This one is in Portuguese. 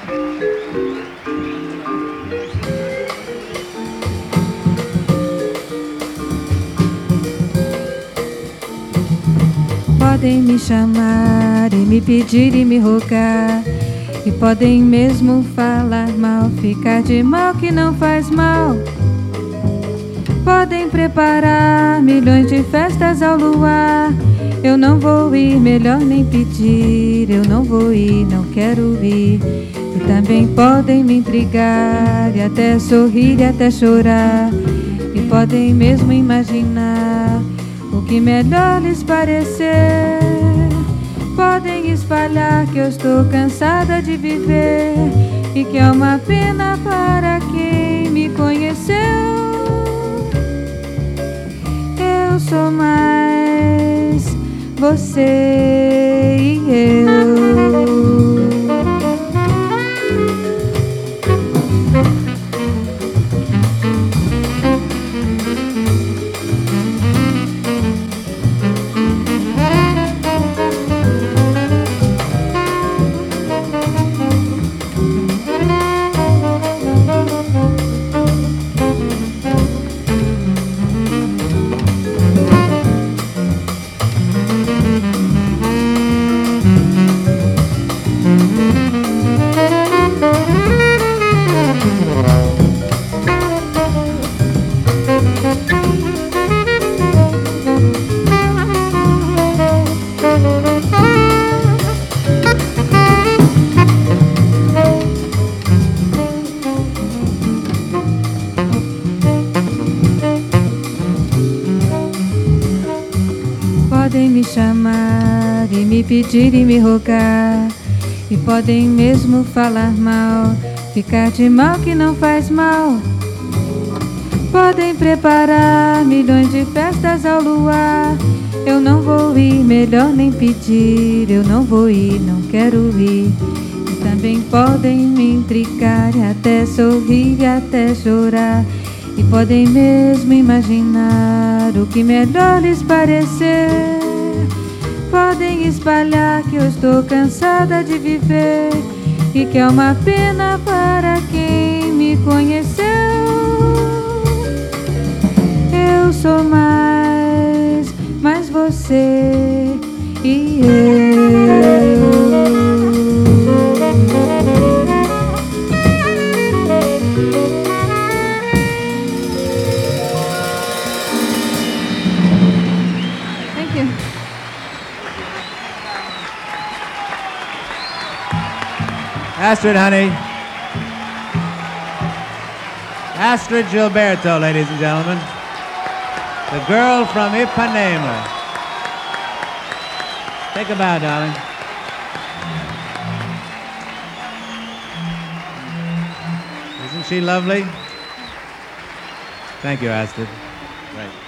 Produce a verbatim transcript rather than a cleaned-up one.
Podem me chamar e me pedir e me rogar, e podem mesmo falar mal, ficar de mal que não faz mal. Podem preparar milhões de festas ao luar, eu não vou ir, melhor nem pedir. Eu não vou ir, não quero ir. E também podem me intrigar, e até sorrir e até chorar, e podem mesmo imaginar o que melhor lhes parecer. Podem espalhar que eu estou cansada de viver, e que é uma pena para quem me conheceu. Eu sou mais você e eu. Podem me chamar e me pedir e me rogar, e podem mesmo falar mal, ficar de mal que não faz mal. Podem preparar milhões de festas ao luar, eu não vou ir, melhor nem pedir. Eu não vou ir, não quero ir. E também podem me intrigar, e até sorrir e até chorar, e podem mesmo imaginar o que melhor lhes parecer. Podem espalhar que eu estou cansada de viver, e que é uma pena para quem me conheceu. Eu sou mais, mais você e eu. Astrid, honey. Astrid Gilberto, ladies and gentlemen. The girl from Ipanema. Take a bow, darling. Isn't she lovely? Thank you, Astrid. Right.